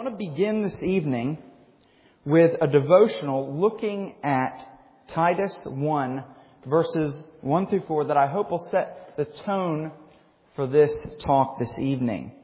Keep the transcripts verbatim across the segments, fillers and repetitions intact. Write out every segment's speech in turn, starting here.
want to begin this evening with a devotional looking at Titus one, verses one through four, that I hope will set the tone for this talk this evening.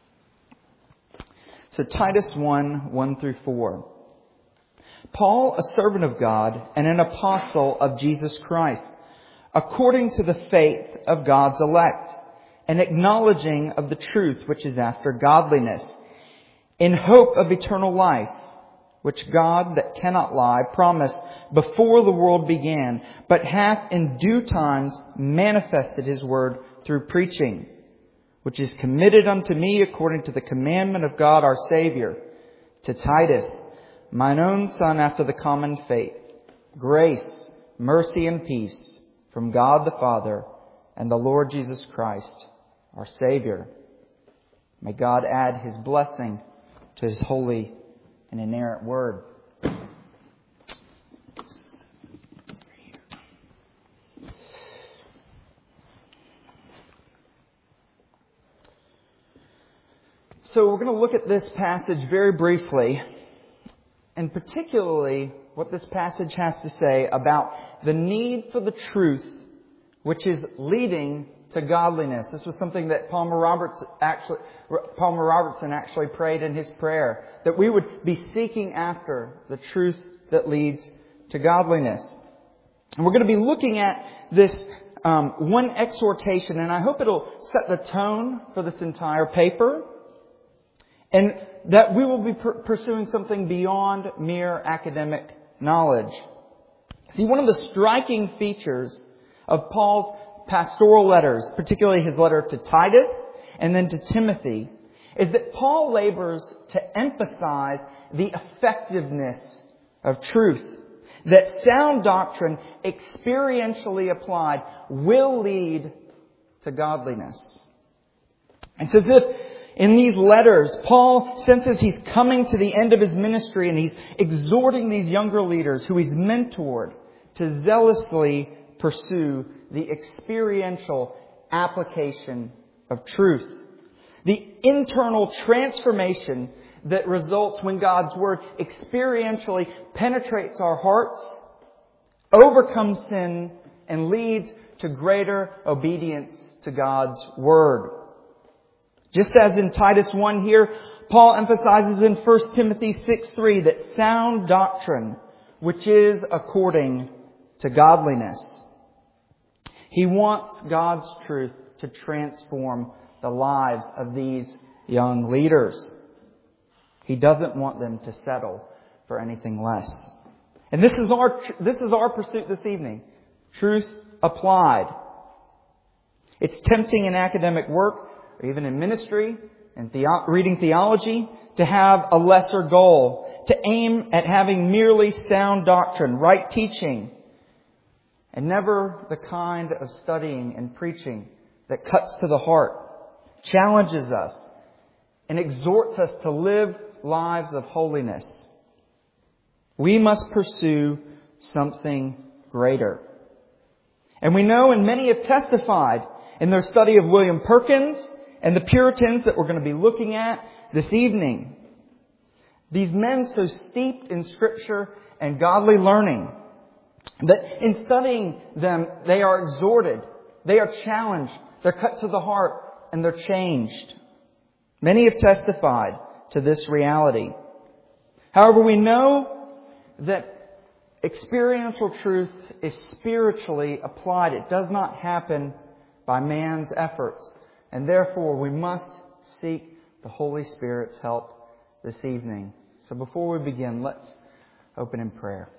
So Titus one, one through four. Paul, a servant of God and an apostle of Jesus Christ, according to the faith of God's elect, and acknowledging of the truth which is after godliness, in hope of eternal life, which God that cannot lie promised before the world began, but hath in due times manifested His word through preaching, which is committed unto me according to the commandment of God our Saviour, to Titus, mine own son after the common faith, grace, mercy, and peace from God the Father and the Lord Jesus Christ, our Saviour. May God add His blessing to His holy and inerrant word. So we're going to look at this passage very briefly, and particularly what this passage has to say about the need for the truth which is leading to godliness. This was something that Palmer Roberts actually, Palmer Robertson actually prayed in his prayer, that we would be seeking after the truth that leads to godliness. And we're going to be looking at this um, one exhortation, and I hope it'll set the tone for this entire paper, and that we will be per- pursuing something beyond mere academic knowledge. See, one of the striking features of Paul's pastoral letters, particularly his letter to Titus and then to Timothy, is that Paul labors to emphasize the effectiveness of truth. That sound doctrine, experientially applied, will lead to godliness. It's as if in these letters, Paul senses he's coming to the end of his ministry, and he's exhorting these younger leaders who he's mentored to zealously pursue the experiential application of truth. The internal transformation that results when God's Word experientially penetrates our hearts, overcomes sin, and leads to greater obedience to God's Word. Just as in Titus one here, Paul emphasizes in First Timothy six three that sound doctrine, which is according to godliness. He wants God's truth to transform the lives of these young leaders. He doesn't want them to settle for anything less. And this is our this is our pursuit this evening. Truth applied. It's tempting in academic work, or even in ministry and theo- reading theology, to have a lesser goal, to aim at having merely sound doctrine, right teaching, and never the kind of studying and preaching that cuts to the heart, challenges us, and exhorts us to live lives of holiness. We must pursue something greater. And we know, and many have testified in their study of William Perkins and the Puritans that we're going to be looking at this evening. These men so steeped in Scripture and godly learning, that in studying them, they are exhorted, they are challenged, they're cut to the heart, and they're changed. Many have testified to this reality. However, we know that experiential truth is spiritually applied. It does not happen by man's efforts, and therefore we must seek the Holy Spirit's help this evening. So before we begin, let's open in prayer.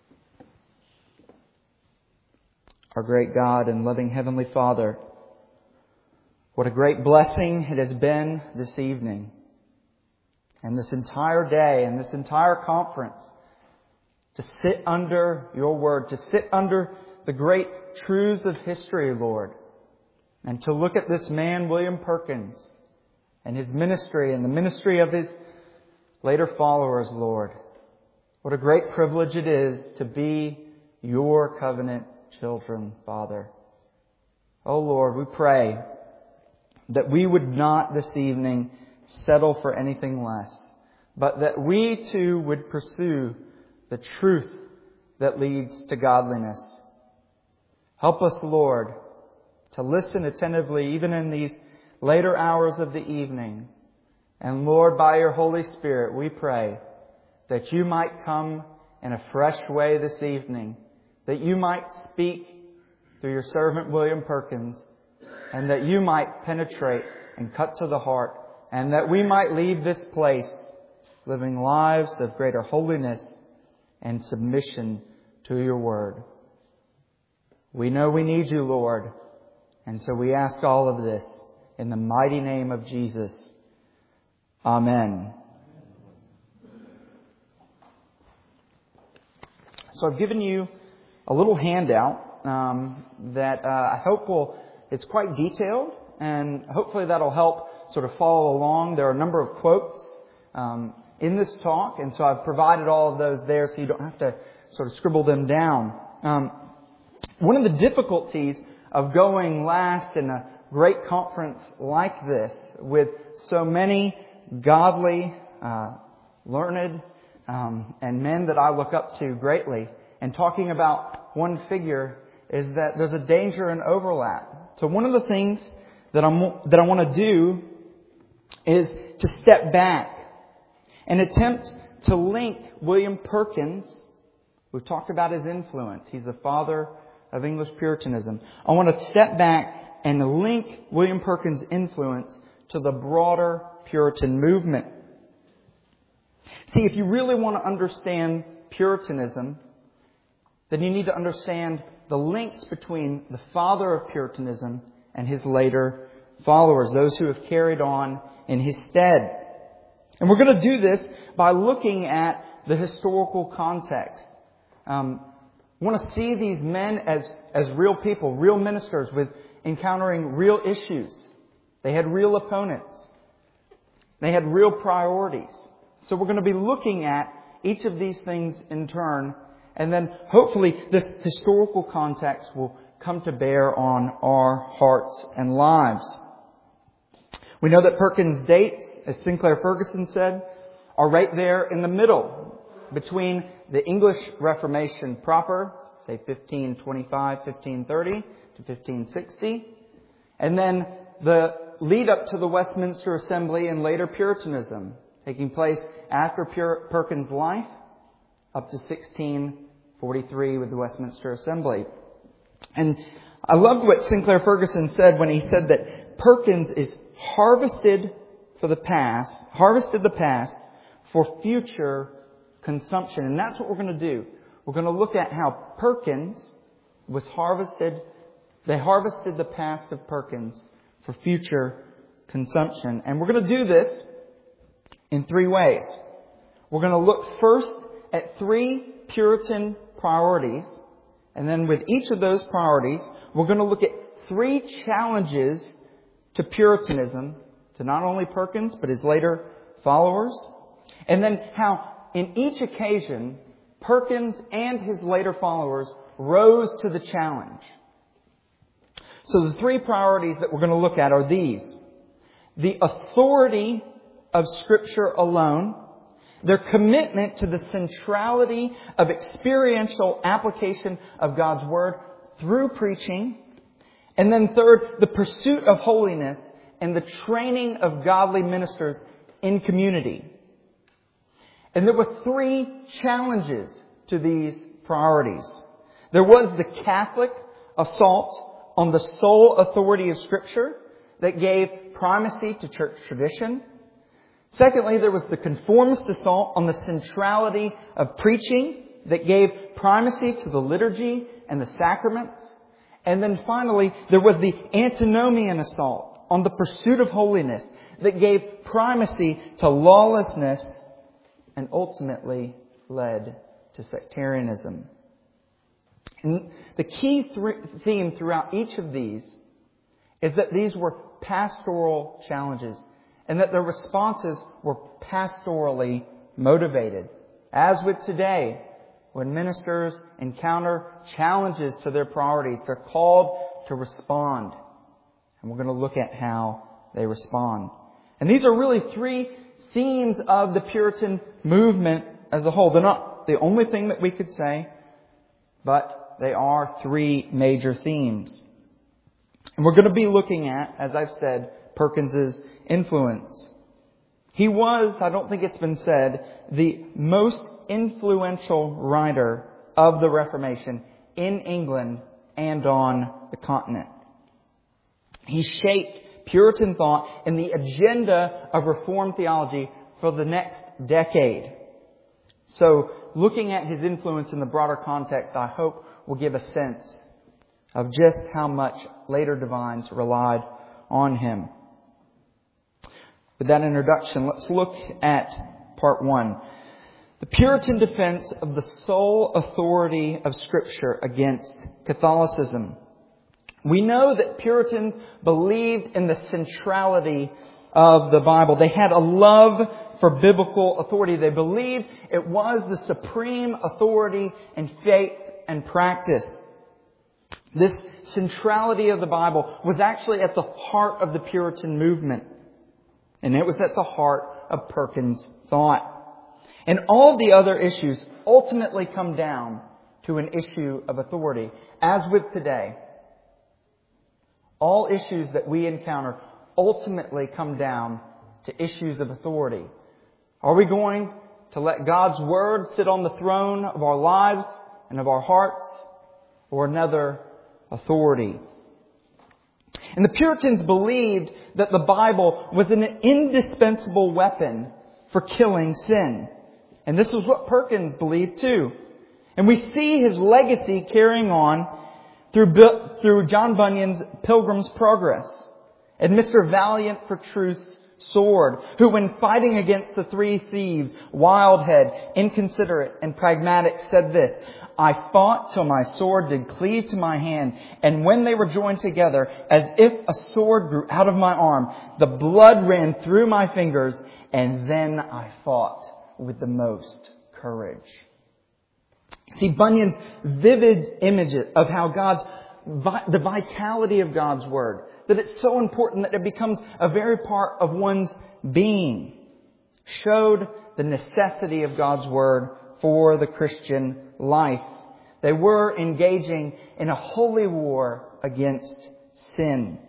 Our great God and loving Heavenly Father, what a great blessing it has been this evening and this entire day and this entire conference to sit under Your Word, to sit under the great truths of history, Lord, and to look at this man, William Perkins, and his ministry and the ministry of his later followers, Lord. What a great privilege it is to be Your covenant children, Father. Oh Lord, we pray that we would not this evening settle for anything less, but that we too would pursue the truth that leads to godliness. Help us, Lord, to listen attentively even in these later hours of the evening. And Lord, by your Holy Spirit, we pray that you might come in a fresh way this evening, that you might speak through your servant William Perkins, and that you might penetrate and cut to the heart, and that we might leave this place living lives of greater holiness and submission to your word. We know we need you, Lord, and so we ask all of this in the mighty name of Jesus. Amen. So I've given you a little handout um, that uh, I hope will, it's quite detailed, and hopefully that'll help sort of follow along. There are a number of quotes um, in this talk, and so I've provided all of those there so you don't have to sort of scribble them down. Um, one of the difficulties of going last in a great conference like this with so many godly, uh, learned, um, and men that I look up to greatly, and talking about one figure is that there's a danger in overlap. So one of the things that I'm that I want to do is to step back and attempt to link William Perkins. We've talked about his influence. He's the father of English Puritanism. I want to step back and link William Perkins' influence to the broader Puritan movement. See, if you really want to understand Puritanism, then you need to understand the links between the father of Puritanism and his later followers, those who have carried on in his stead. And we're going to do this by looking at the historical context. Um, I want to see these men as, as real people, real ministers with encountering real issues. They had real opponents. They had real priorities. So we're going to be looking at each of these things in turn, and then hopefully this historical context will come to bear on our hearts and lives. We know that Perkins' dates, as Sinclair Ferguson said, are right there in the middle between the English Reformation proper, say fifteen twenty-five, fifteen thirty to fifteen sixty, and then the lead up to the Westminster Assembly and later Puritanism, taking place after Pur- Perkins' life up to sixteen forty-three with the Westminster Assembly. And I loved what Sinclair Ferguson said when he said that Perkins is harvested for the past, harvested the past for future consumption. And that's what we're going to do. We're going to look at how Perkins was harvested. They harvested the past of Perkins for future consumption. And we're going to do this in three ways. We're going to look first at three Puritan priorities. And then with each of those priorities, we're going to look at three challenges to Puritanism, to not only Perkins, but his later followers. And then how, in each occasion, Perkins and his later followers rose to the challenge. So the three priorities that we're going to look at are these: the authority of Scripture alone, their commitment to the centrality of experiential application of God's Word through preaching, and then third, the pursuit of holiness and the training of godly ministers in community. And there were three challenges to these priorities. There was the Catholic assault on the sole authority of Scripture that gave primacy to church tradition. Secondly, there was the conformist assault on the centrality of preaching that gave primacy to the liturgy and the sacraments. And then finally, there was the antinomian assault on the pursuit of holiness that gave primacy to lawlessness and ultimately led to sectarianism. And the key th- theme throughout each of these is that these were pastoral challenges and that their responses were pastorally motivated. As with today, when ministers encounter challenges to their priorities, they're called to respond. And we're going to look at how they respond. And these are really three themes of the Puritan movement as a whole. They're not the only thing that we could say, but they are three major themes. And we're going to be looking at, as I've said, Perkins's influence. He was, I don't think it's been said, the most influential writer of the Reformation in England and on the continent. He shaped Puritan thought and the agenda of Reformed theology for the next decade. So, looking at his influence in the broader context, I hope will give a sense of just how much later divines relied on him. With that introduction, let's look at part one. The Puritan defense of the sole authority of Scripture against Catholicism. We know that Puritans believed in the centrality of the Bible. They had a love for biblical authority. They believed it was the supreme authority in faith and practice. This centrality of the Bible was actually at the heart of the Puritan movement. And it was at the heart of Perkins' thought. And all the other issues ultimately come down to an issue of authority. As with today, all issues that we encounter ultimately come down to issues of authority. Are we going to let God's Word sit on the throne of our lives and of our hearts, or another authority? And the Puritans believed that the Bible was an indispensable weapon for killing sin. And this was what Perkins believed too. And we see his legacy carrying on through, through John Bunyan's Pilgrim's Progress and Mister Valiant for Truth's sword, who when fighting against the three thieves, Wildhead, Inconsiderate, and Pragmatic, said this: I fought till my sword did cleave to my hand, and when they were joined together, as if a sword grew out of my arm, the blood ran through my fingers, and then I fought with the most courage. See, Bunyan's vivid image of how God's, the vitality of God's Word, that it's so important that it becomes a very part of one's being, showed the necessity of God's Word for the Christian life. They were engaging in a holy war against sin.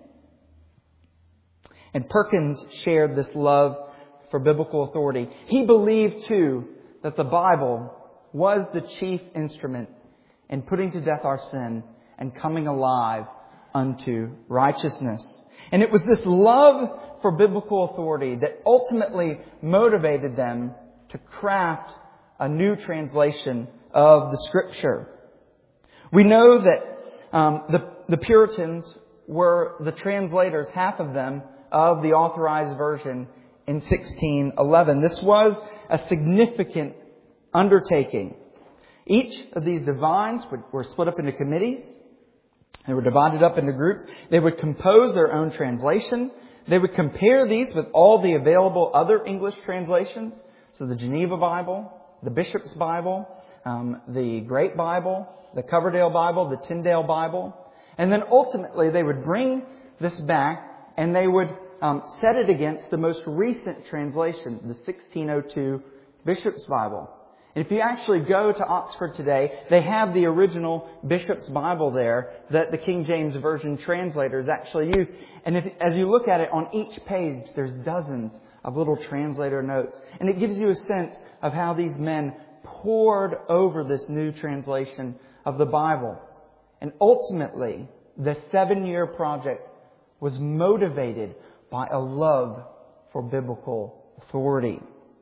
And Perkins shared this love for biblical authority. He believed too that the Bible was the chief instrument in putting to death our sin and coming alive unto righteousness. And it was this love for biblical authority that ultimately motivated them to craft a new translation of the Scripture. We know that um, the, the Puritans were the translators, half of them, of the Authorized Version in sixteen eleven. This was a significant undertaking. Each of these divines would, were split up into committees. They were divided up into groups. They would compose their own translation. They would compare these with all the available other English translations. So the Geneva Bible, the Bishop's Bible, um, the Great Bible, the Coverdale Bible, the Tyndale Bible. And then ultimately they would bring this back and they would um, set it against the most recent translation, the sixteen oh two Bishop's Bible. And if you actually go to Oxford today, they have the original Bishop's Bible there that the King James Version translators actually used. And if, as you look at it, on each page, there's dozens of little translator notes. And it gives you a sense of how these men pored over this new translation of the Bible. And ultimately, the seven-year project was motivated by a love for biblical authority.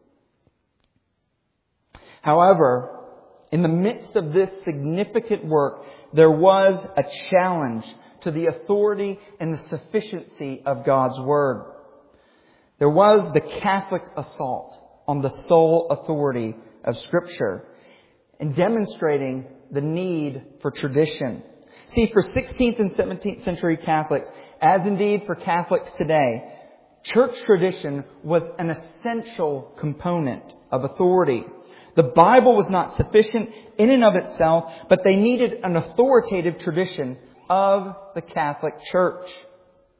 However, in the midst of this significant work, there was a challenge to the authority and the sufficiency of God's Word. There was the Catholic assault on the sole authority of Scripture and demonstrating the need for tradition. See, for sixteenth and seventeenth century Catholics, as indeed for Catholics today, church tradition was an essential component of authority. The Bible was not sufficient in and of itself, but they needed an authoritative tradition of the Catholic Church.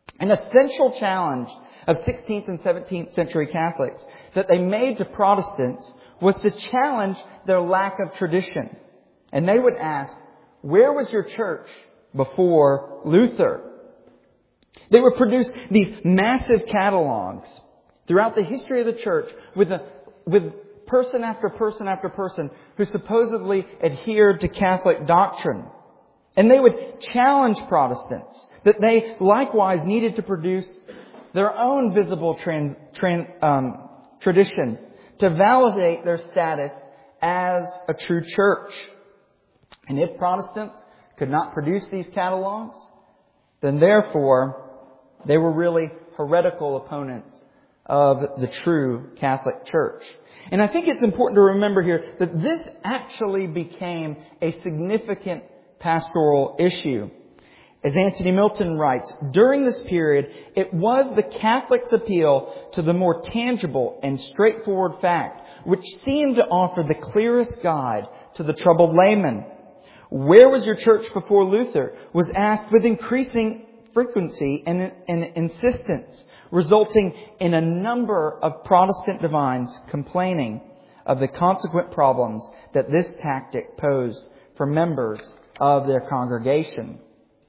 An essential challenge of sixteenth and seventeenth century Catholics that they made to Protestants was to challenge their lack of tradition. And they would ask, where was your church before Luther? They would produce these massive catalogs throughout the history of the church with a, with person after person after person who supposedly adhered to Catholic doctrine. And they would challenge Protestants that they likewise needed to produce their own visible trans, trans, um, tradition to validate their status as a true church. And if Protestants could not produce these catalogs, then therefore they were really heretical opponents of the true Catholic Church. And I think it's important to remember here that this actually became a significant pastoral issue. As Anthony Milton writes, during this period, it was the Catholics' appeal to the more tangible and straightforward fact, which seemed to offer the clearest guide to the troubled layman. Where was your church before Luther? Was asked with increasing frequency and, and insistence, resulting in a number of Protestant divines complaining of the consequent problems that this tactic posed for members of their congregation.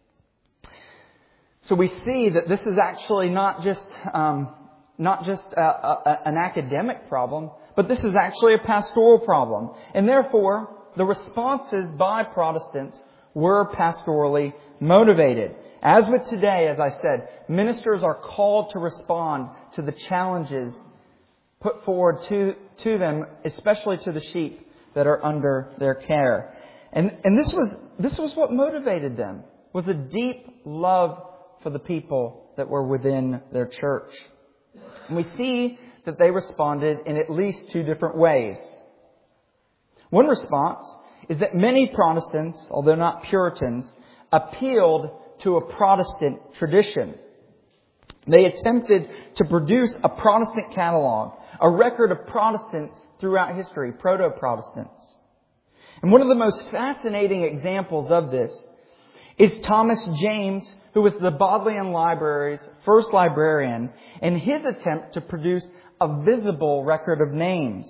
So we see that this is actually not just um, not just a, a, an academic problem, but this is actually a pastoral problem. And therefore, the responses by Protestants were pastorally motivated. As with today, as I said, ministers are called to respond to the challenges put forward to, to them, especially to the sheep that are under their care. And, and this was, this was what motivated them, was a deep love for the people that were within their church. And we see that they responded in at least two different ways. One response is that many Protestants, although not Puritans, appealed to a Protestant tradition. They attempted to produce a Protestant catalog, a record of Protestants throughout history, proto-Protestants. And one of the most fascinating examples of this is Thomas James, who was the Bodleian Library's first librarian, and his attempt to produce a visible record of names.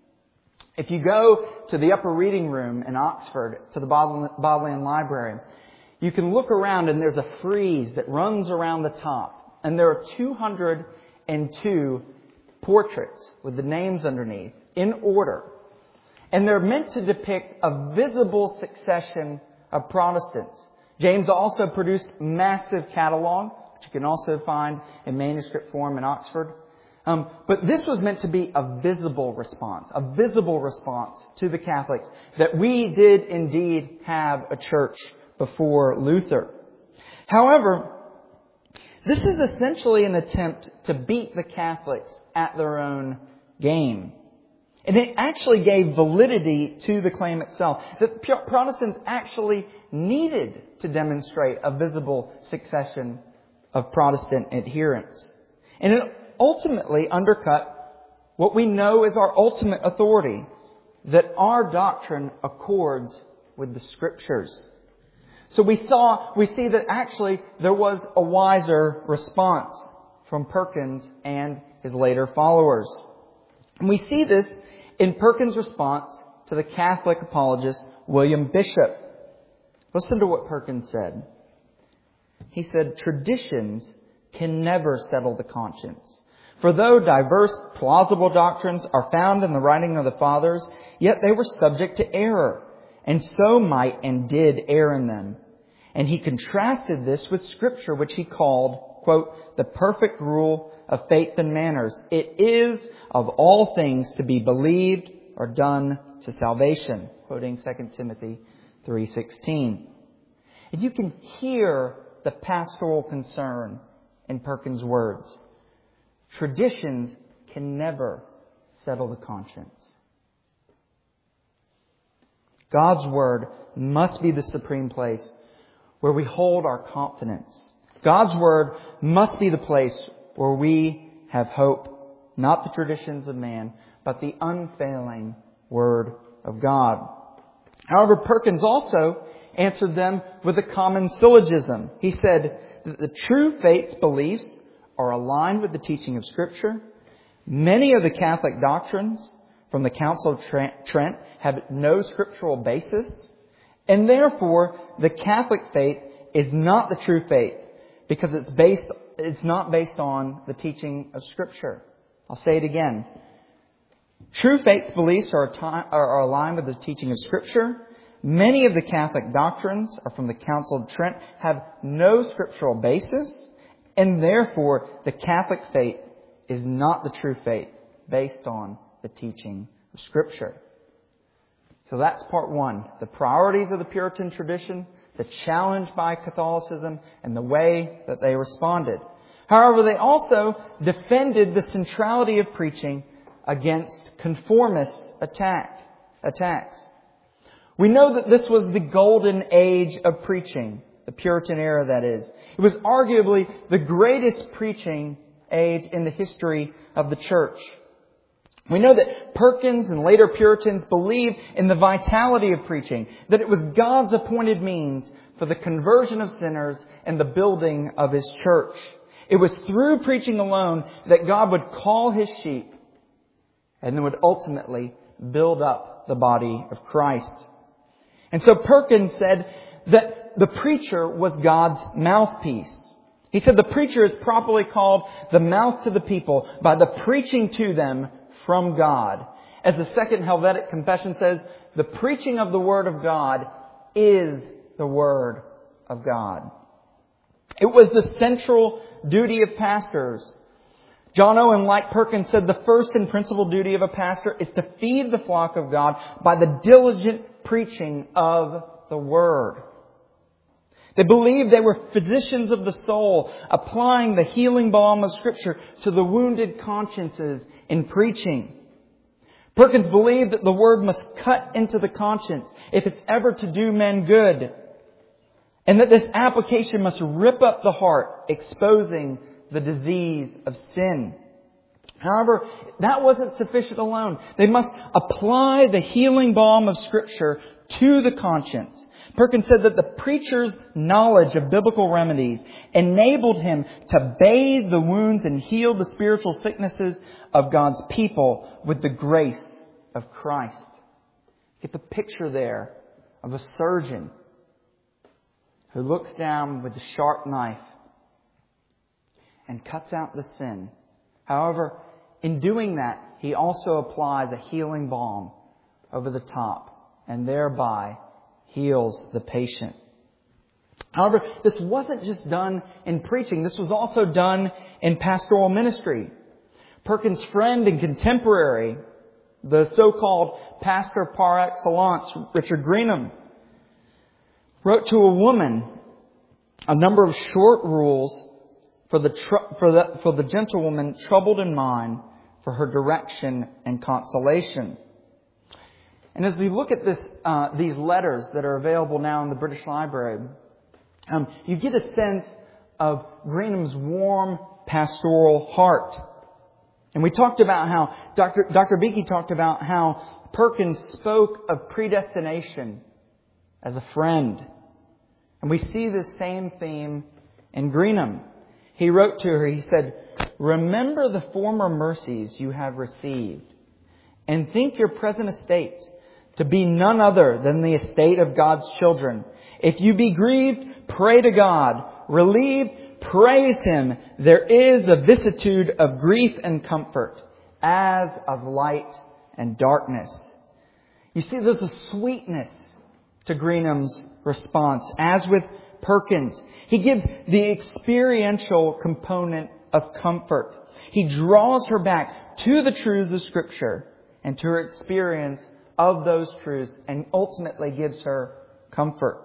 If you go to the upper reading room in Oxford, to the Bodleian Library, you can look around and there's a frieze that runs around the top. And there are two hundred two portraits with the names underneath in order. And they're meant to depict a visible succession of Protestants. James also produced massive catalog, which you can also find in manuscript form in Oxford. Um, but this was meant to be a visible response, a visible response to the Catholics, that we did indeed have a church before Luther. However, this is essentially an attempt to beat the Catholics at their own game. And it actually gave validity to the claim itself, that Protestants actually needed to demonstrate a visible succession of Protestant adherents. And it ultimately undercut what we know is our ultimate authority, that our doctrine accords with the Scriptures. So we saw, we see that actually there was a wiser response from Perkins and his later followers. And we see this in Perkins' response to the Catholic apologist William Bishop. Listen to what Perkins said. He said, "Traditions can never settle the conscience. For though diverse plausible doctrines are found in the writing of the fathers, yet they were subject to error, and so might and did err in them." And he contrasted this with Scripture, which he called, quote, "the perfect rule of faith and manners. It is of all things to be believed or done to salvation," quoting Second Timothy three sixteen. And you can hear the pastoral concern in Perkins' words. Traditions can never settle the conscience. God's Word must be the supreme place where we hold our confidence. God's Word must be the place where we have hope, not the traditions of man, but the unfailing Word of God. However, Perkins also answered them with a common syllogism. He said, that the true faith's beliefs are aligned with the teaching of Scripture. Many of the Catholic doctrines from the Council of Trent have no scriptural basis, and therefore the Catholic faith is not the true faith because it's based it's not based on the teaching of Scripture. I'll say it again. True faith's beliefs are, are aligned with the teaching of Scripture. Many of the Catholic doctrines are from the Council of Trent, have no scriptural basis, and therefore the Catholic faith is not the true faith based on the teaching of Scripture. So that's part one. The priorities of the Puritan tradition, the challenge by Catholicism, and the way that they responded. However, they also defended the centrality of preaching against conformist attack, attacks. We know that this was the golden age of preaching, the Puritan era that is. It was arguably the greatest preaching age in the history of the church. We know that Perkins and later Puritans believed in the vitality of preaching, that it was God's appointed means for the conversion of sinners and the building of His church. It was through preaching alone that God would call His sheep and then would ultimately build up the body of Christ. And so Perkins said that the preacher was God's mouthpiece. He said the preacher is properly called the mouth to the people by the preaching to them from God. As the Second Helvetic Confession says, the preaching of the Word of God is the Word of God. It was the central duty of pastors. John Owen, like Perkins, said the first and principal duty of a pastor is to feed the flock of God by the diligent preaching of the Word. They believed they were physicians of the soul, applying the healing balm of Scripture to the wounded consciences in preaching. Perkins believed that the Word must cut into the conscience if it's ever to do men good, and that this application must rip up the heart, exposing the disease of sin. However, that wasn't sufficient alone. They must apply the healing balm of Scripture to the conscience. Perkins said that the preacher's knowledge of biblical remedies enabled him to bathe the wounds and heal the spiritual sicknesses of God's people with the grace of Christ. Get the picture there of a surgeon who looks down with a sharp knife and cuts out the sin. However, in doing that, he also applies a healing balm over the top and thereby heals the patient. However, this wasn't just done in preaching. This was also done in pastoral ministry. Perkins' friend and contemporary, the so-called pastor par excellence, Richard Greenham, wrote to a woman a number of short rules for the, tr- for the, for the gentlewoman troubled in mind for her direction and consolation. And as we look at this, uh, these letters that are available now in the British Library, um, you get a sense of Greenham's warm pastoral heart. And we talked about how Doctor Doctor Beakey talked about how Perkins spoke of predestination as a friend. And we see this same theme in Greenham. He wrote to her, he said, "Remember the former mercies you have received, and think your present estate to be none other than the estate of God's children. If you be grieved, pray to God. Relieved, praise Him. There is a vicissitude of grief and comfort, as of light and darkness." You see, there's a sweetness to Greenham's response, as with Perkins. He gives the experiential component of comfort. He draws her back to the truths of Scripture and to her experience of those truths, and ultimately gives her comfort.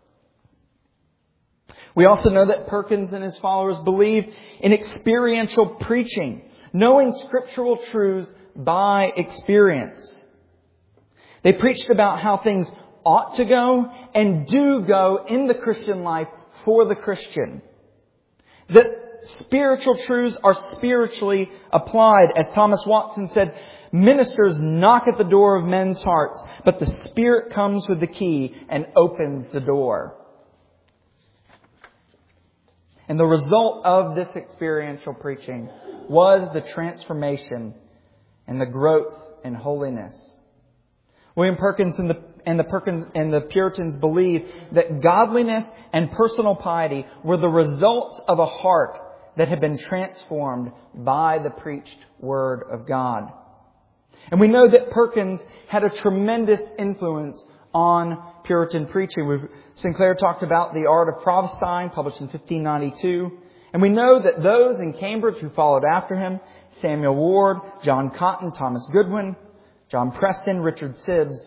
We also know that Perkins and his followers believed in experiential preaching, knowing scriptural truths by experience. They preached about how things ought to go and do go in the Christian life for the Christian. That spiritual truths are spiritually applied. As Thomas Watson said, ministers knock at the door of men's hearts, but the Spirit comes with the key and opens the door. And the result of this experiential preaching was the transformation and the growth in holiness. William Perkins and the and the Perkins and the Puritans believed that godliness and personal piety were the results of a heart that had been transformed by the preached Word of God. And we know that Perkins had a tremendous influence on Puritan preaching. We've, Sinclair talked about The Art of Prophesying, published in fifteen ninety-two. And we know that those in Cambridge who followed after him, Samuel Ward, John Cotton, Thomas Goodwin, John Preston, Richard Sibbes,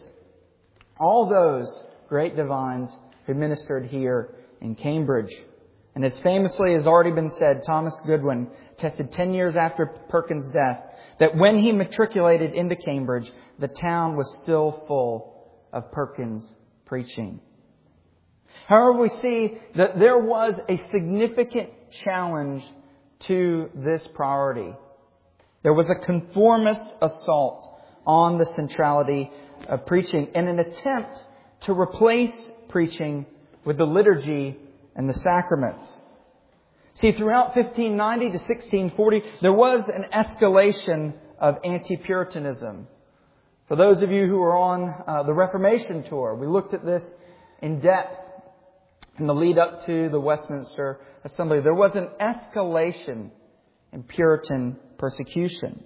all those great divines who ministered here in Cambridge. And as famously has already been said, Thomas Goodwin attested ten years after Perkins' death that when he matriculated into Cambridge, the town was still full of Perkins preaching. However, we see that there was a significant challenge to this priority. There was a conformist assault on the centrality of preaching in an attempt to replace preaching with the liturgy and the sacraments. See, throughout fifteen ninety to sixteen forty, there was an escalation of anti-Puritanism. For those of you who are on uh, the Reformation tour, we looked at this in depth in the lead up to the Westminster Assembly. There was an escalation in Puritan persecution.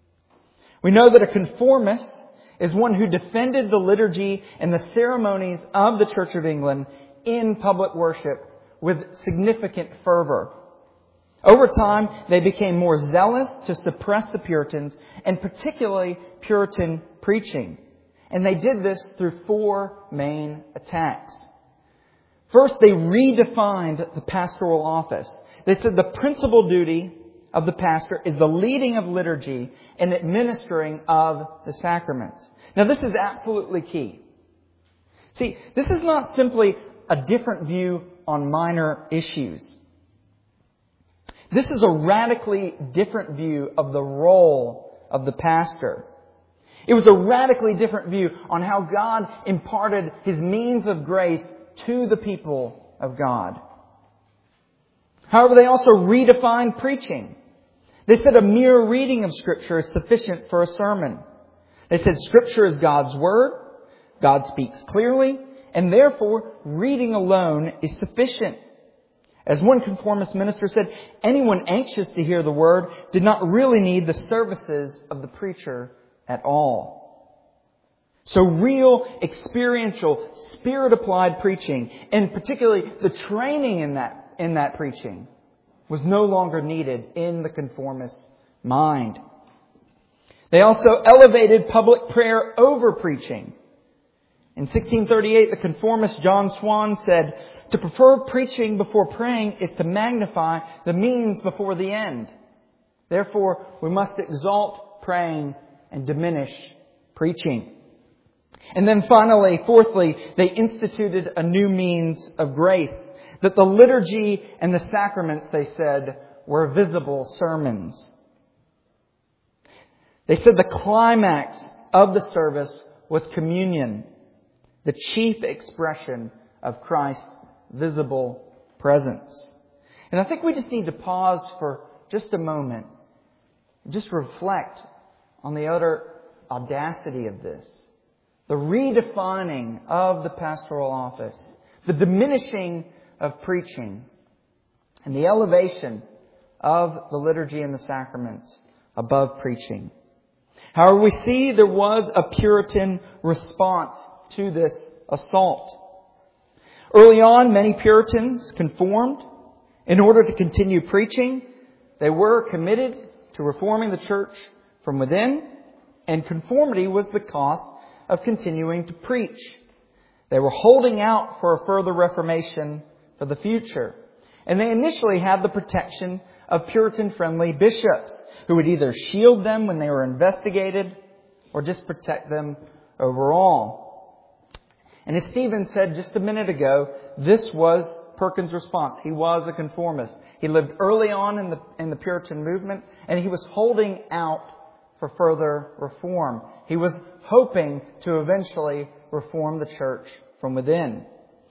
We know that a conformist is one who defended the liturgy and the ceremonies of the Church of England in public worship with significant fervor. Over time, they became more zealous to suppress the Puritans, and particularly Puritan preaching. And they did this through four main attacks. First, they redefined the pastoral office. They said the principal duty of the pastor is the leading of liturgy and administering of the sacraments. Now, this is absolutely key. See, this is not simply a different view on minor issues. This is a radically different view of the role of the pastor. It was a radically different view on how God imparted His means of grace to the people of God. However, they also redefined preaching. They said a mere reading of Scripture is sufficient for a sermon. They said Scripture is God's Word, God speaks clearly, and therefore reading alone is sufficient. As one conformist minister said, anyone anxious to hear the Word did not really need the services of the preacher at all. So real, experiential, Spirit-applied preaching, and particularly the training in that, in that preaching, was no longer needed in the conformist's mind. They also elevated public prayer over preaching. In sixteen thirty-eight, the conformist John Swan said, "To prefer preaching before praying is to magnify the means before the end. Therefore, we must exalt praying and diminish preaching." And then finally, fourthly, they instituted a new means of grace. That the liturgy and the sacraments, they said, were visible sermons. They said the climax of the service was communion, the chief expression of Christ's visible presence. And I think we just need to pause for just a moment, just reflect on the utter audacity of this. The redefining of the pastoral office, the diminishing of preaching, and the elevation of the liturgy and the sacraments above preaching. However, we see there was a Puritan response to this assault. Early on, many Puritans conformed. In order to continue preaching, they were committed to reforming the church from within, and conformity was the cost of continuing to preach. They were holding out for a further reformation for the future. And they initially had the protection of Puritan-friendly bishops who would either shield them when they were investigated or just protect them overall. And as Stephen said just a minute ago, this was Perkins' response. He was a conformist. He lived early on in the, in the Puritan movement, and he was holding out for further reform. He was hoping to eventually reform the church from within.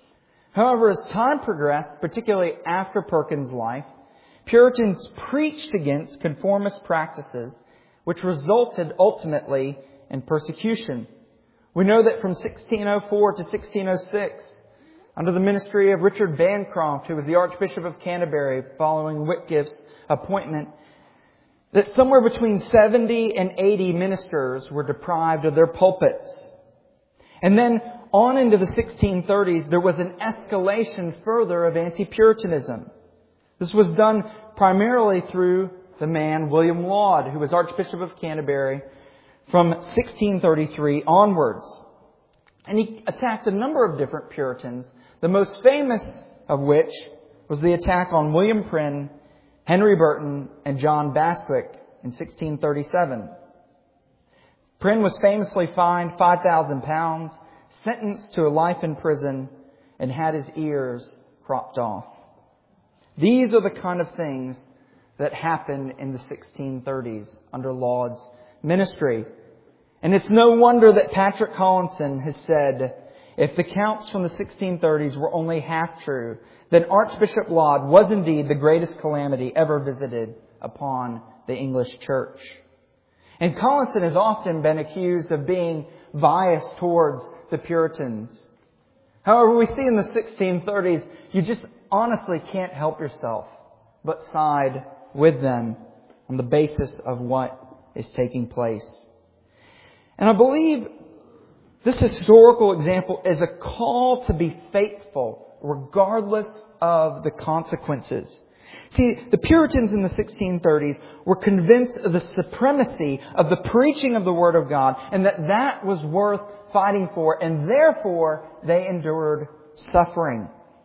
However, as time progressed, particularly after Perkins' life, Puritans preached against conformist practices, which resulted ultimately in persecution. We know that from sixteen oh four to sixteen oh six, under the ministry of Richard Bancroft, who was the Archbishop of Canterbury following Whitgift's appointment, that somewhere between seventy and eighty ministers were deprived of their pulpits. And then on into the sixteen thirties, there was an escalation further of anti-Puritanism. This was done primarily through the man William Laud, who was Archbishop of Canterbury from sixteen thirty-three onwards. And he attacked a number of different Puritans, the most famous of which was the attack on William Prynne, Henry Burton, and John Bastwick in sixteen thirty-seven. Prynne was famously fined five thousand pounds, sentenced to a life in prison, and had his ears cropped off. These are the kind of things that happened in the sixteen thirties under Laud's ministry. And it's no wonder that Patrick Collinson has said, if the counts from the sixteen thirties were only half true, then Archbishop Laud was indeed the greatest calamity ever visited upon the English church. And Collinson has often been accused of being biased towards the Puritans. However, we see in the sixteen thirties, you just honestly can't help yourself but side with them on the basis of what is taking place. And I believe this historical example is a call to be faithful regardless of the consequences. See, the Puritans in the sixteen thirties were convinced of the supremacy of the preaching of the Word of God and that that was worth fighting for, and therefore they endured suffering.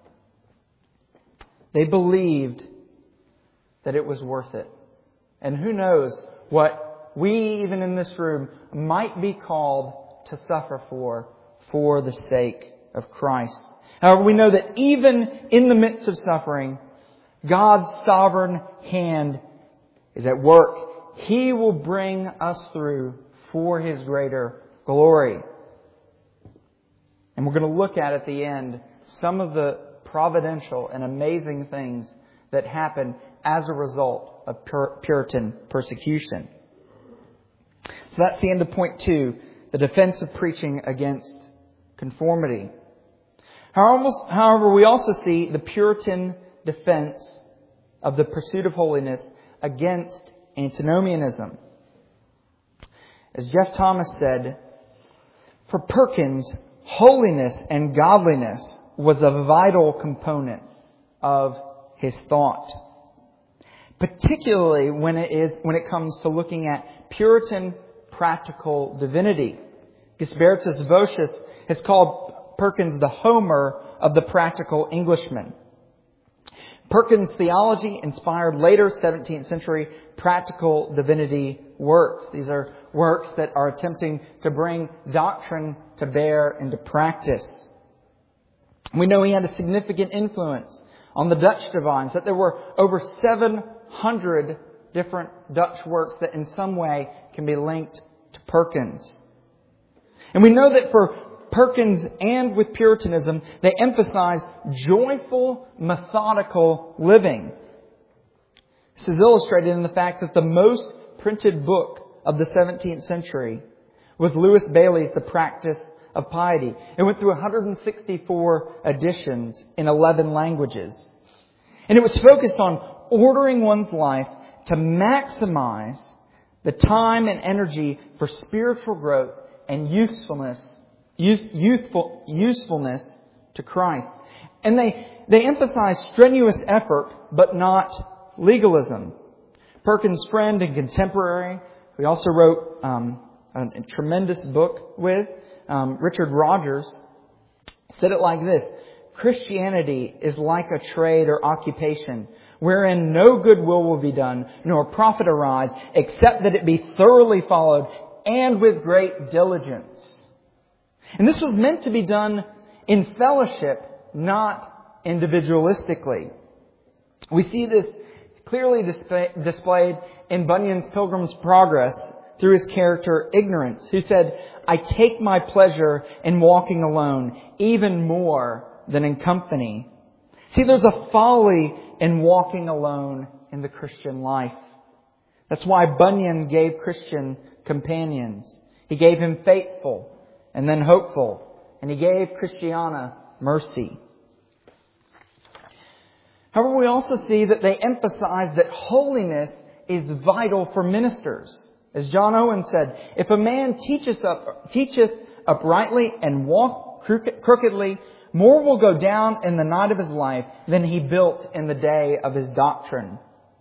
They believed that it was worth it. And who knows what we, even in this room, might be called to suffer for, for the sake of Christ. However, we know that even in the midst of suffering, God's sovereign hand is at work. He will bring us through for His greater glory. And we're going to look at, at the end, some of the providential and amazing things that happen as a result of Puritan persecution. So that's the end of point two, the defense of preaching against conformity. However, we also see the Puritan defense of the pursuit of holiness against antinomianism. As Jeff Thomas said, for Perkins, holiness and godliness was a vital component of his thought, particularly when it is when it comes to looking at Puritan practical divinity. Gisbertus Vossius has called Perkins the Homer of the practical Englishman. Perkins' theology inspired later seventeenth century practical divinity works. These are works that are attempting to bring doctrine to bear into practice. We know he had a significant influence on the Dutch divines, that there were over seven hundred different Dutch works that in some way can be linked to Perkins. And we know that for Perkins and with Puritanism, they emphasize joyful, methodical living. This is illustrated in the fact that the most printed book of the seventeenth century was Lewis Bailey's The Practice of Piety. It went through one hundred sixty-four editions in eleven languages. And it was focused on ordering one's life to maximize the time and energy for spiritual growth and usefulness, use, youthful, usefulness to Christ. And they, they emphasize strenuous effort, but not legalism. Perkins' friend and contemporary, who he also wrote um, a, a tremendous book with, um, Richard Rogers, said it like this: Christianity is like a trade or occupation wherein no good will will be done, nor profit arise, except that it be thoroughly followed and with great diligence. And this was meant to be done in fellowship, not individualistically. We see this clearly display, displayed in Bunyan's Pilgrim's Progress through his character Ignorance, who said, "I take my pleasure in walking alone, even more than in company. See, there's a folly in walking alone in the Christian life. That's why Bunyan gave Christian companions. He gave him faithful and then hopeful. And he gave Christiana mercy. However, we also see that they emphasize that holiness is vital for ministers. As John Owen said, if a man teacheth, up, teacheth uprightly and walk crookedly, more will go down in the night of his life than he built in the day of his doctrine.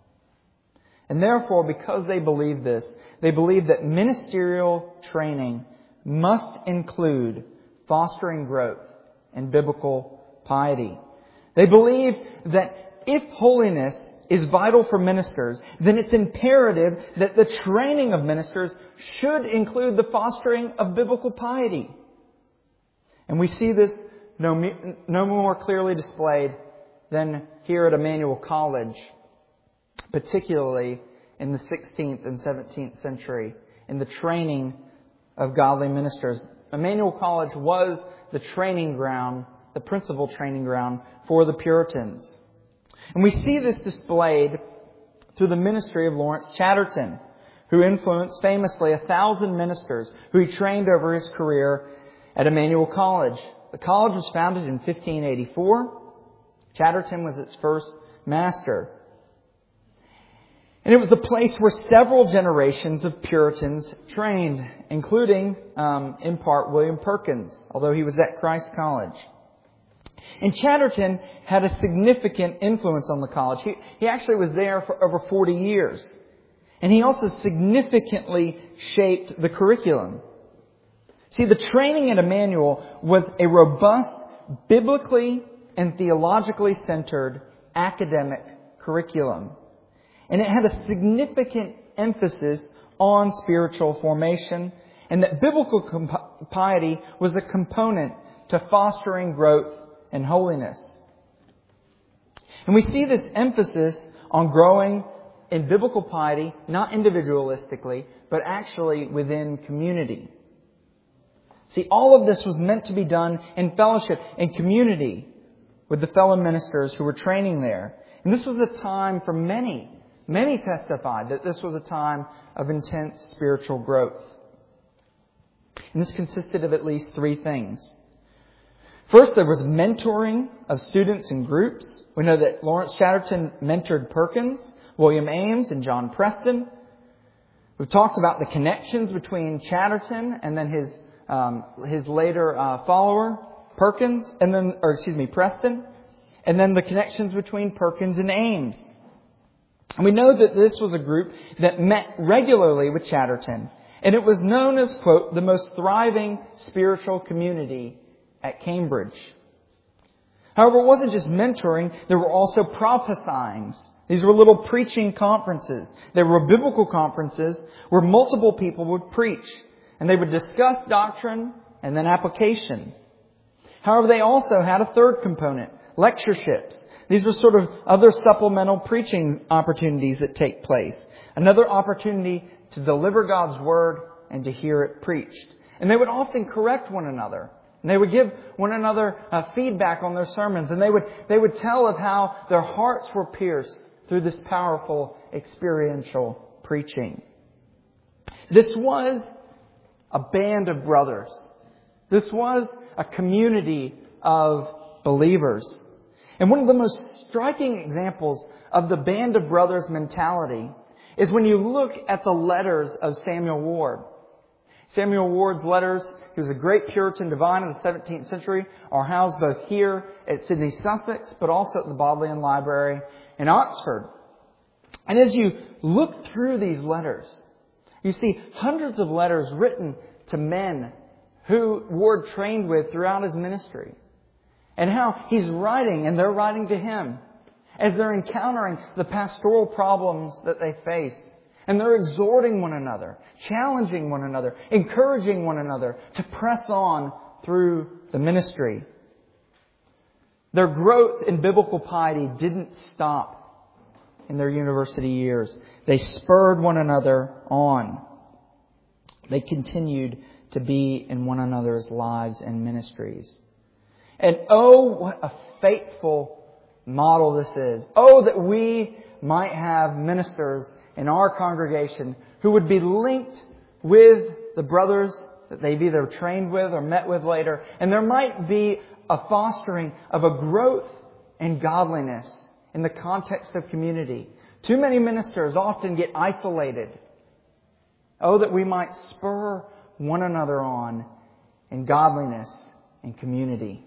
And therefore, because they believe this, they believe that ministerial training must include fostering growth in biblical piety. They believe that if holiness is vital for ministers, then it's imperative that the training of ministers should include the fostering of biblical piety. And we see this no, no more clearly displayed than here at Emmanuel College, particularly in the sixteenth and seventeenth century, in the training of godly ministers. Emmanuel College was the training ground, the principal training ground for the Puritans. And we see this displayed through the ministry of Lawrence Chatterton, who influenced famously a thousand ministers who he trained over his career at Emmanuel College. The college was founded in fifteen eighty-four. Chatterton was its first master. And it was the place where several generations of Puritans trained, including, um, in part, William Perkins, although he was at Christ College. And Chatterton had a significant influence on the college. He, he actually was there for over forty years. And he also significantly shaped the curriculum. See, the training at Emmanuel was a robust, biblically and theologically centered academic curriculum. And it had a significant emphasis on spiritual formation, and that biblical comp- piety was a component to fostering growth and holiness. And we see this emphasis on growing in biblical piety, not individualistically, but actually within community. See, all of this was meant to be done in fellowship, in community, with the fellow ministers who were training there. And this was a time for many, many testified that this was a time of intense spiritual growth. And this consisted of at least three things. First, there was mentoring of students in groups. We know that Lawrence Chatterton mentored Perkins, William Ames, and John Preston. We've talked about the connections between Chatterton and then his um, his later uh, follower, Perkins, and then, or excuse me, Preston, and then the connections between Perkins and Ames. And we know that this was a group that met regularly with Chatterton, and it was known as, quote, the most thriving spiritual community at Cambridge. However, it wasn't just mentoring, there were also prophesyings. These were little preaching conferences. They were biblical conferences where multiple people would preach, and they would discuss doctrine and then application. However, they also had a third component, lectureships. These were sort of other supplemental preaching opportunities that take place. Another opportunity to deliver God's Word and to hear it preached. And they would often correct one another. And they would give one another uh, feedback on their sermons. And they would, they would tell of how their hearts were pierced through this powerful experiential preaching. This was a band of brothers. This was a community of believers. And one of the most striking examples of the band of brothers mentality is when you look at the letters of Samuel Ward. Samuel Ward's letters, he was a great Puritan divine of the seventeenth century, are housed both here at Sidney, Sussex, but also at the Bodleian Library in Oxford. And as you look through these letters, you see hundreds of letters written to men who Ward trained with throughout his ministry. And how he's writing and they're writing to him as they're encountering the pastoral problems that they face. And they're exhorting one another, challenging one another, encouraging one another to press on through the ministry. Their growth in biblical piety didn't stop in their university years. They spurred one another on. They continued to be in one another's lives and ministries. And oh, what a faithful model this is. Oh, that we might have ministers in our congregation who would be linked with the brothers that they've either trained with or met with later. And there might be a fostering of a growth in godliness in the context of community. Too many ministers often get isolated. Oh, that we might spur one another on in godliness and community.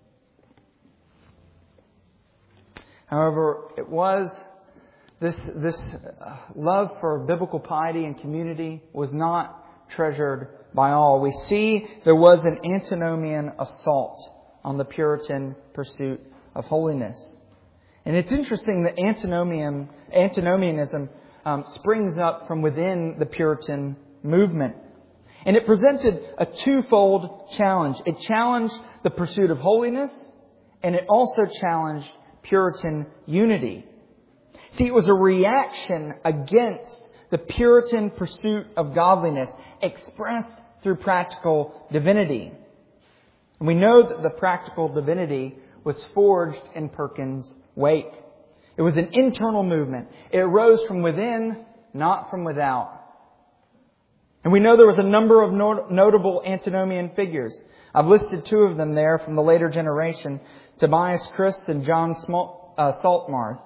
However, it was this, this love for biblical piety and community was not treasured by all. We see there was an antinomian assault on the Puritan pursuit of holiness. And it's interesting that antinomian, antinomianism um, springs up from within the Puritan movement. And it presented a twofold challenge. It challenged the pursuit of holiness, and it also challenged Puritan unity. See, it was a reaction against the Puritan pursuit of godliness expressed through practical divinity. And we know that the practical divinity was forged in Perkins' wake. It was an internal movement. It arose from within, not from without. And we know there was a number of not- notable antinomian figures. I've listed two of them there from the later generation, Tobias Christ and John Small, uh, Saltmarth.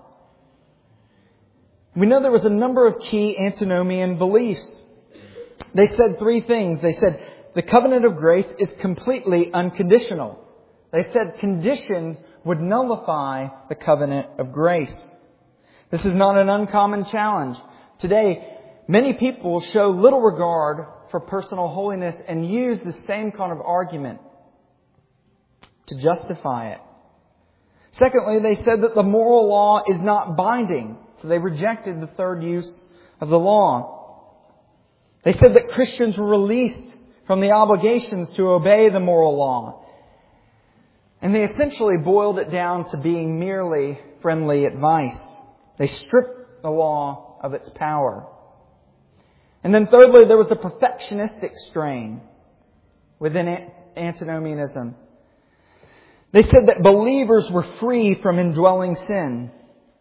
We know there was a number of key antinomian beliefs. They said three things. They said the covenant of grace is completely unconditional. They said conditions would nullify the covenant of grace. This is not an uncommon challenge. Today, many people show little regard for personal holiness and use the same kind of argument to justify it. Secondly, they said that the moral law is not binding, so they rejected the third use of the law. They said that Christians were released from the obligations to obey the moral law. And they essentially boiled it down to being merely friendly advice. They stripped the law of its power. And then thirdly, there was a perfectionistic strain within antinomianism. They said that believers were free from indwelling sin.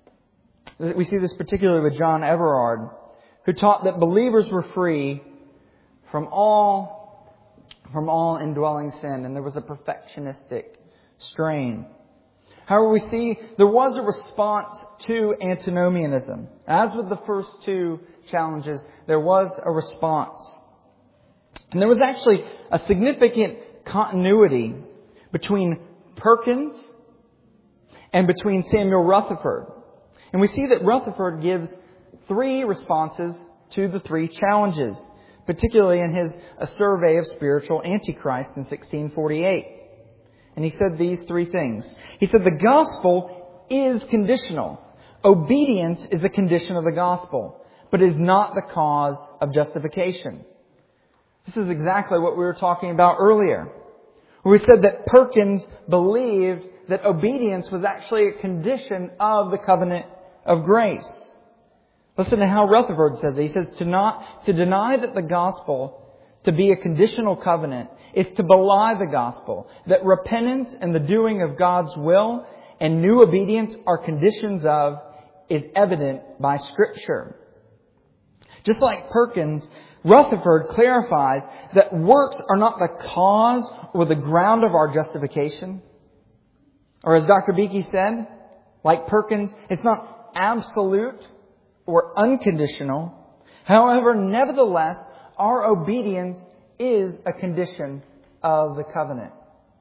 We see this particularly with John Everard, who taught that believers were free from all, from all indwelling sin. And there was a perfectionistic strain. However, we see there was a response to antinomianism. As with the first two challenges, there was a response. And there was actually a significant continuity between Perkins and between Samuel Rutherford. And we see that Rutherford gives three responses to the three challenges, particularly in his A Survey of Spiritual Antichrist in sixteen forty-eight. And he said these three things. He said the gospel is conditional. Obedience is a condition of the gospel, but is not the cause of justification. This is exactly what we were talking about earlier. We said that Perkins believed that obedience was actually a condition of the covenant of grace. Listen to how Rutherford says it. He says, to not, to deny that the gospel to be a conditional covenant is to belie the gospel, that repentance and the doing of God's will and new obedience are conditions of, is evident by Scripture. Just like Perkins, Rutherford clarifies that works are not the cause or the ground of our justification. Or as Doctor Beakey said, like Perkins, it's not absolute or unconditional. However, nevertheless, our obedience is a condition of the covenant.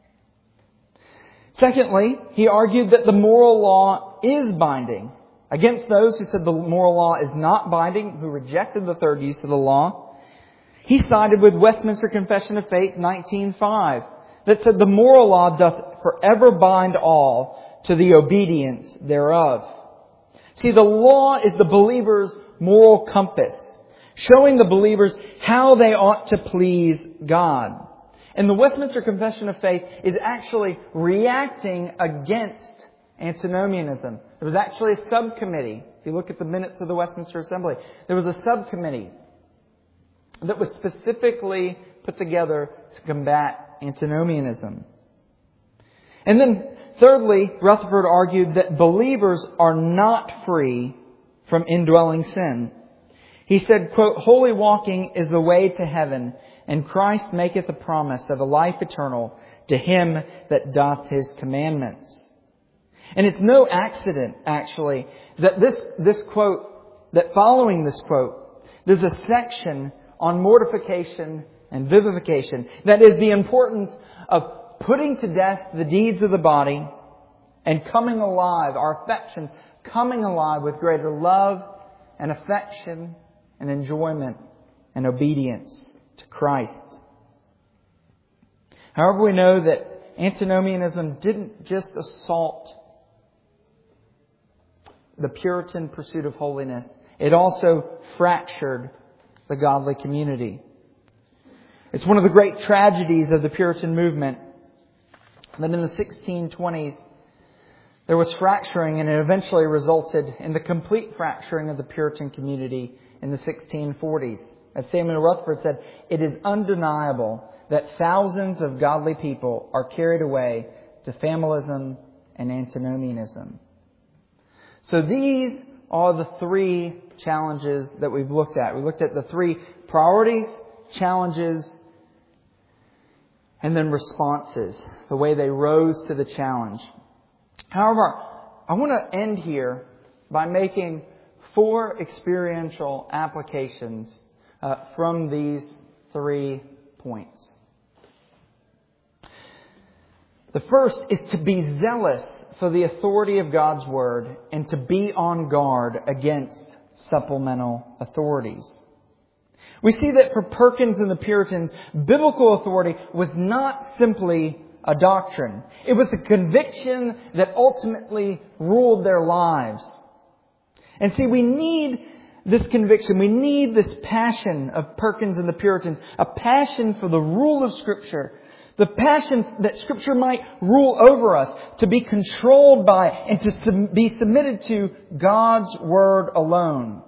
Secondly, he argued that the moral law is binding. Against those who said the moral law is not binding, who rejected the third use of the law, he sided with Westminster Confession of Faith nineteen five that said the moral law doth forever bind all to the obedience thereof. See, the law is the believer's moral compass, showing the believers how they ought to please God. And the Westminster Confession of Faith is actually reacting against antinomianism. There was actually a subcommittee. If you look at the minutes of the Westminster Assembly, there was a subcommittee that was specifically put together to combat antinomianism. And then thirdly, Rutherford argued that believers are not free from indwelling sin. He said, quote, "Holy walking is the way to heaven, and Christ maketh a promise of a life eternal to him that doth his commandments." And it's no accident, actually, that this, this quote, that following this quote, there's a section on mortification and vivification. That is the importance of putting to death the deeds of the body and coming alive, our affections coming alive with greater love and affection and enjoyment and obedience to Christ. However, we know that antinomianism didn't just assault the Puritan pursuit of holiness. It also fractured the godly community. It's one of the great tragedies of the Puritan movement that in the sixteen twenties there was fracturing, and it eventually resulted in the complete fracturing of the Puritan community in the sixteen forties. As Samuel Rutherford said, it is undeniable that thousands of godly people are carried away to familism and antinomianism. So these are the three challenges that we've looked at. We looked at the three priorities, challenges, and then responses, the way they rose to the challenge. However, I want to end here by making four experiential applications uh, from these three points. The first is to be zealous for the authority of God's Word and to be on guard against supplemental authorities. We see that for Perkins and the Puritans, biblical authority was not simply a doctrine. It was a conviction that ultimately ruled their lives. And see, we need this conviction. We need this passion of Perkins and the Puritans, a passion for the rule of Scripture. The passion that Scripture might rule over us, to be controlled by and to sub- be submitted to God's Word alone.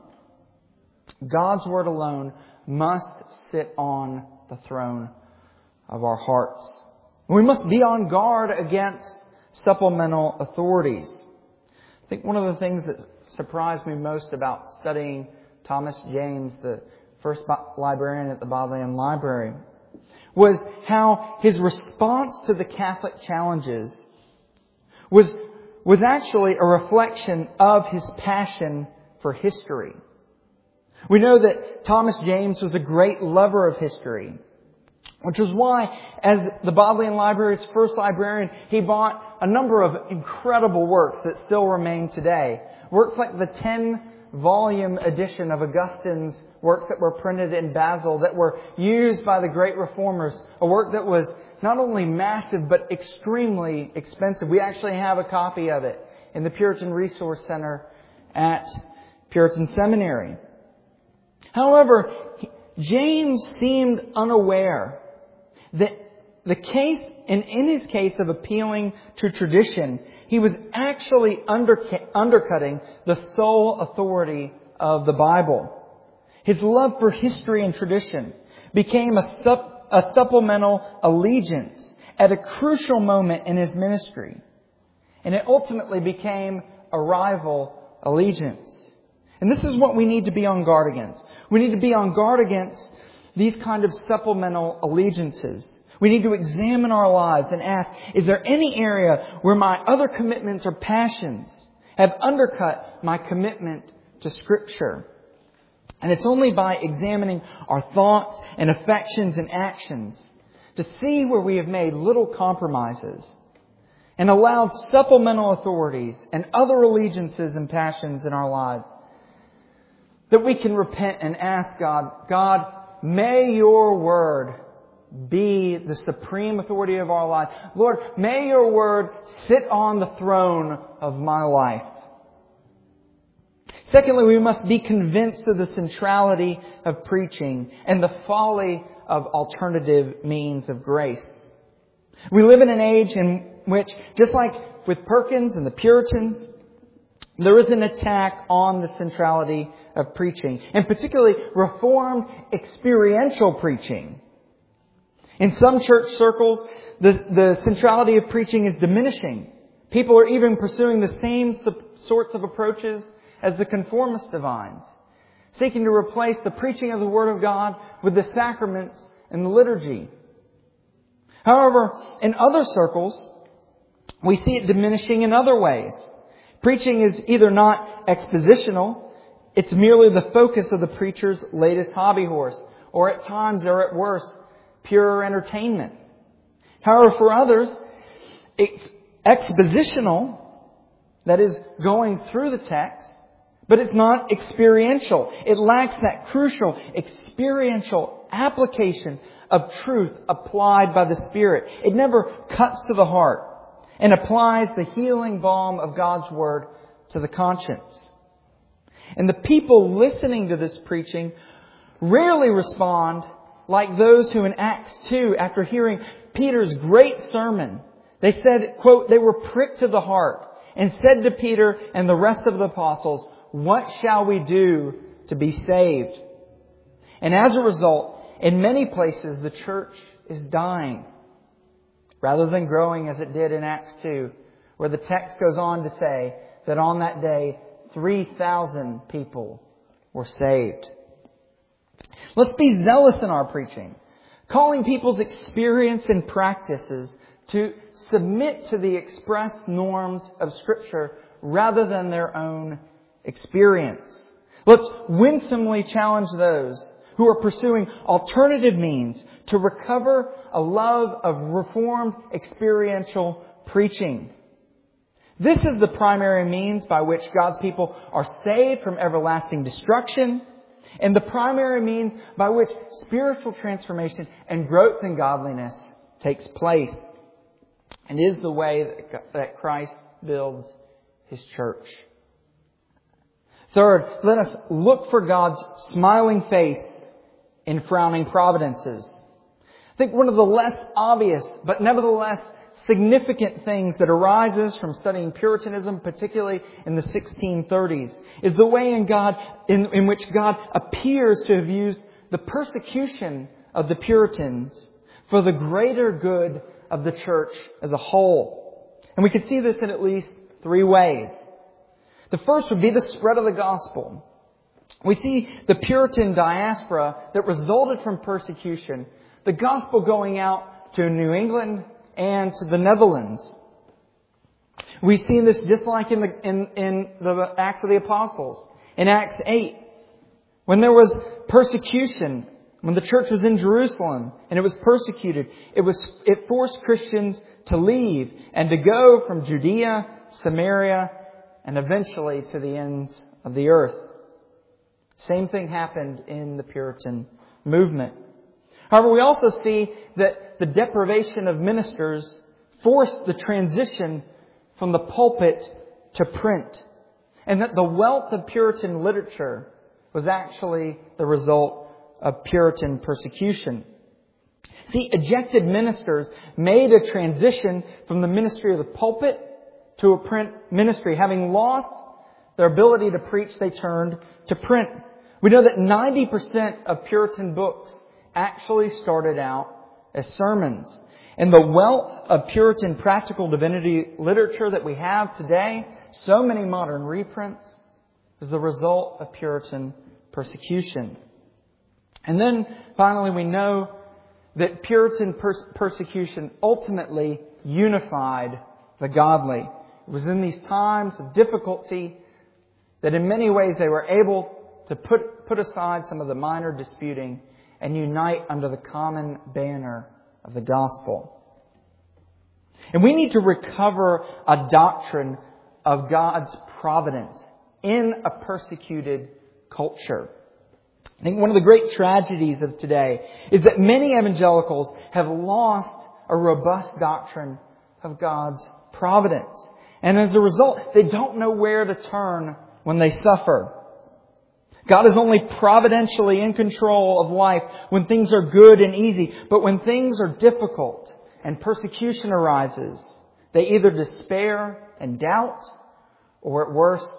God's Word alone must sit on the throne of our hearts. We must be on guard against supplemental authorities. I think one of the things that surprised me most about studying Thomas James, the first librarian at the Bodleian Library, was how his response to the Catholic challenges was, was actually a reflection of his passion for history. We know that Thomas James was a great lover of history, which was why, as the Bodleian Library's first librarian, he bought a number of incredible works that still remain today. Works like the ten-volume edition of Augustine's works that were printed in Basel, that were used by the great reformers. A work that was not only massive, but extremely expensive. We actually have a copy of it in the Puritan Resource Center at Puritan Seminary. However, James seemed unaware that the case, and in his case of appealing to tradition, he was actually undercutting the sole authority of the Bible. His love for history and tradition became a, sup, a supplemental allegiance at a crucial moment in his ministry. And it ultimately became a rival allegiance. And this is what we need to be on guard against. We need to be on guard against these kind of supplemental allegiances. We need to examine our lives and ask, is there any area where my other commitments or passions have undercut my commitment to Scripture? And it's only by examining our thoughts and affections and actions to see where we have made little compromises and allowed supplemental authorities and other allegiances and passions in our lives that we can repent and ask God, God, may your Word be the supreme authority of our lives. Lord, may your Word sit on the throne of my life. Secondly, we must be convinced of the centrality of preaching and the folly of alternative means of grace. We live in an age in which, just like with Perkins and the Puritans, there is an attack on the centrality of preaching, and particularly Reformed experiential preaching. In some church circles, the, the centrality of preaching is diminishing. People are even pursuing the same sorts of approaches as the conformist divines, seeking to replace the preaching of the Word of God with the sacraments and the liturgy. However, in other circles, we see it diminishing in other ways. Preaching is either not expositional, it's merely the focus of the preacher's latest hobby horse, or at times, or at worst, pure entertainment. However, for others, it's expositional, that is, going through the text, but it's not experiential. It lacks that crucial experiential application of truth applied by the Spirit. It never cuts to the heart and applies the healing balm of God's Word to the conscience. And the people listening to this preaching rarely respond like those who in Acts two, after hearing Peter's great sermon, they said, quote, they were pricked to the heart and said to Peter and the rest of the apostles, "What shall we do to be saved?" And as a result, in many places the church is dying rather than growing as it did in Acts two, where the text goes on to say that on that day, three thousand people were saved. Let's be zealous in our preaching, calling people's experience and practices to submit to the expressed norms of Scripture rather than their own experience. Let's winsomely challenge those who are pursuing alternative means to recover a love of Reformed experiential preaching. This is the primary means by which God's people are saved from everlasting destruction, and the primary means by which spiritual transformation and growth in godliness takes place, and is the way that Christ builds His church. Third, let us look for God's smiling face in frowning providences. I think one of the less obvious, but nevertheless significant things that arises from studying Puritanism, particularly in the sixteen thirties, is the way in God, in, in which God appears to have used the persecution of the Puritans for the greater good of the church as a whole. And we can see this in at least three ways. The first would be the spread of the gospel. We see the Puritan diaspora that resulted from persecution, the gospel going out to New England and to the Netherlands. We see this just like in the, in, in the Acts of the Apostles. In Acts eight, when there was persecution, when the church was in Jerusalem and it was persecuted, it was it forced Christians to leave and to go from Judea, Samaria, and eventually to the ends of the earth. Same thing happened in the Puritan movement. However, we also see that the deprivation of ministers forced the transition from the pulpit to print, and that the wealth of Puritan literature was actually the result of Puritan persecution. See, ejected ministers made a transition from the ministry of the pulpit to a print ministry. Having lost their ability to preach, they turned to print. We know that ninety percent of Puritan books actually started out as sermons. And the wealth of Puritan practical divinity literature that we have today, so many modern reprints, is the result of Puritan persecution. And then finally we know that Puritan pers- persecution ultimately unified the godly. It was in these times of difficulty that in many ways they were able to put, put aside some of the minor disputing and unite under the common banner of the gospel. And we need to recover a doctrine of God's providence in a persecuted culture. I think one of the great tragedies of today is that many evangelicals have lost a robust doctrine of God's providence. And as a result, they don't know where to turn when they suffer. God is only providentially in control of life when things are good and easy. But when things are difficult and persecution arises, they either despair and doubt, or at worst,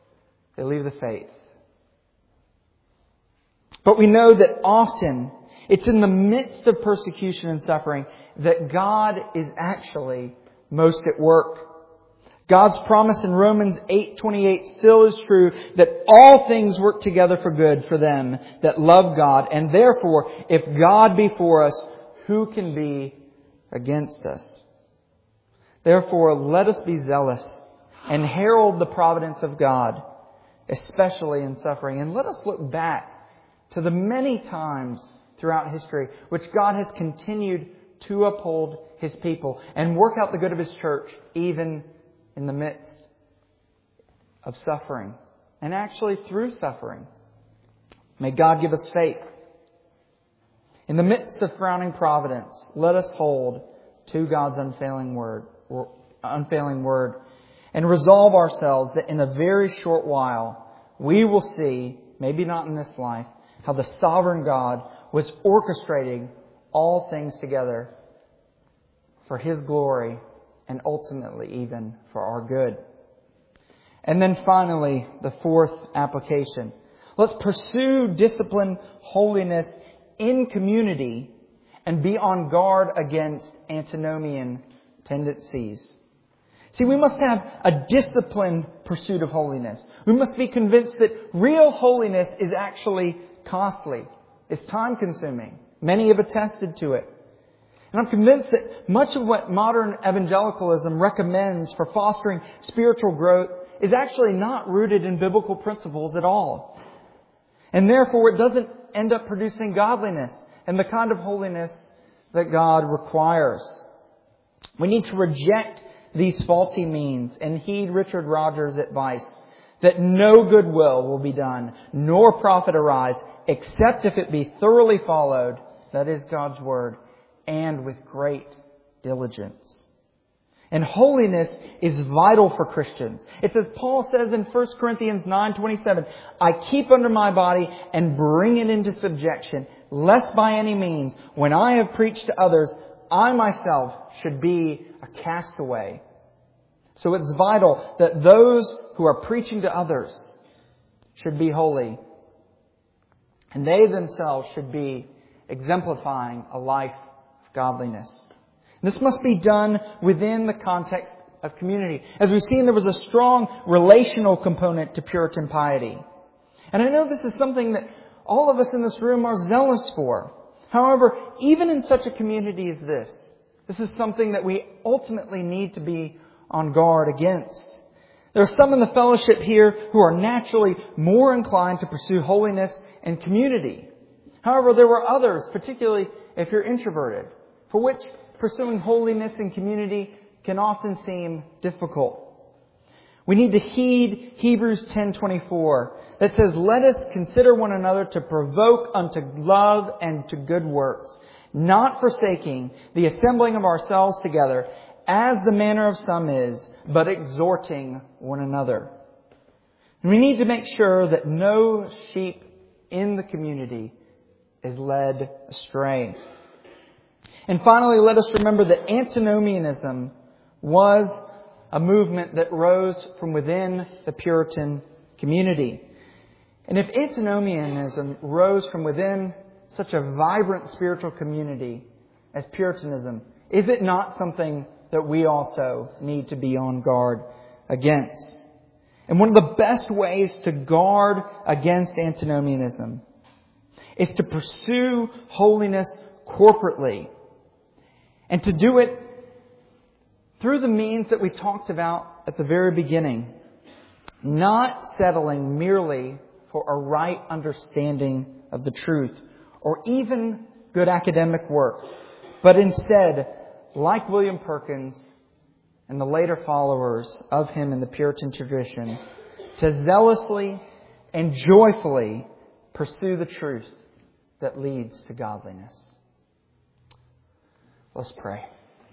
they leave the faith. But we know that often It's in the midst of persecution and suffering that God is actually most at work. God's promise in Romans eight twenty-eight still is true, that all things work together for good for them that love God. And therefore, if God be for us, who can be against us? Therefore, let us be zealous and herald the providence of God, especially in suffering. And let us look back to the many times throughout history which God has continued to uphold His people and work out the good of His church, even in the midst of suffering, and actually through suffering. May God give us faith. In the midst of frowning providence, let us hold to God's unfailing word, or unfailing word, and resolve ourselves that in a very short while we will see, maybe not in this life, how the sovereign God was orchestrating all things together for His glory and ultimately even for our good. And then finally, the fourth application. Let's pursue discipline, holiness in community and be on guard against antinomian tendencies. See, we must have a disciplined pursuit of holiness. We must be convinced that real holiness is actually costly. It's time-consuming. Many have attested to it. And I'm convinced that much of what modern evangelicalism recommends for fostering spiritual growth is actually not rooted in biblical principles at all. And therefore, it doesn't end up producing godliness and the kind of holiness that God requires. We need to reject these faulty means and heed Richard Rogers' advice that no goodwill will be done, nor profit arise, except if it be thoroughly followed, that is God's Word, and with great diligence. And holiness is vital for Christians. It's as Paul says in First Corinthians nine twenty-seven, I keep under my body and bring it into subjection, lest by any means, when I have preached to others, I myself should be a castaway. So it's vital that those who are preaching to others should be holy. And they themselves should be exemplifying a life of godliness. This must be done within the context of community. As we've seen, there was a strong relational component to Puritan piety. And I know this is something that all of us in this room are zealous for. However, even in such a community as this, this is something that we ultimately need to be on guard against. There are some in the fellowship here who are naturally more inclined to pursue holiness and community. However, there were others, particularly if you're introverted, for which pursuing holiness and community can often seem difficult. We need to heed Hebrews ten twenty-four that says, let us consider one another to provoke unto love and to good works, not forsaking the assembling of ourselves together, as the manner of some is, but exhorting one another. And we need to make sure that no sheep in the community is led astray. And finally, let us remember that antinomianism was a movement that rose from within the Puritan community. And if antinomianism rose from within such a vibrant spiritual community as Puritanism, is it not something that we also need to be on guard against? And one of the best ways to guard against antinomianism is to pursue holiness corporately, and to do it through the means that we talked about at the very beginning. Not settling merely for a right understanding of the truth or even good academic work, but instead, like William Perkins and the later followers of him in the Puritan tradition, to zealously and joyfully pursue the truth that leads to godliness. Let's pray.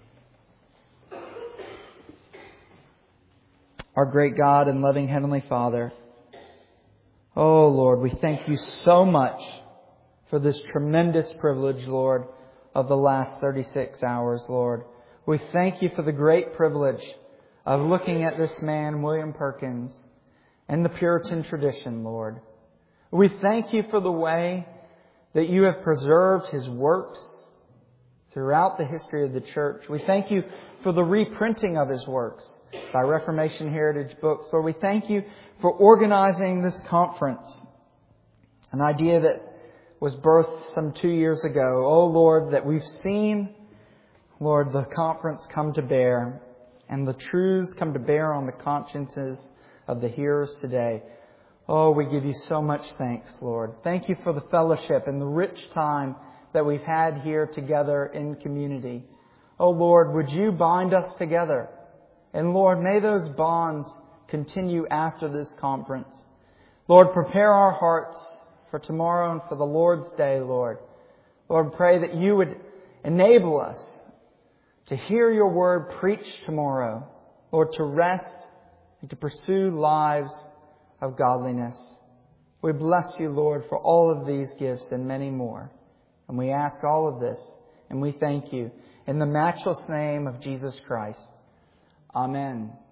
Our great God and loving Heavenly Father, oh Lord, we thank You so much for this tremendous privilege, Lord, of the last thirty-six hours, Lord. We thank You for the great privilege of looking at this man, William Perkins, and the Puritan tradition, Lord. We thank You for the way that you have preserved His works throughout the history of the church. We thank you for the reprinting of His works by Reformation Heritage Books. Lord, we thank you for organizing this conference, an idea that was birthed some two years ago. Oh Lord, that we've seen, Lord, the conference come to bear and the truths come to bear on the consciences of the hearers today. Oh, we give you so much thanks, Lord. Thank you for the fellowship and the rich time that we've had here together in community. Oh Lord, would you bind us together? And Lord, may those bonds continue after this conference. Lord, prepare our hearts for tomorrow and for the Lord's day, Lord. Lord, pray that you would enable us to hear your word preached tomorrow. Lord, to rest and to pursue lives of godliness. We bless you, Lord, for all of these gifts and many more. And we ask all of this, and we thank you in the matchless name of Jesus Christ. Amen.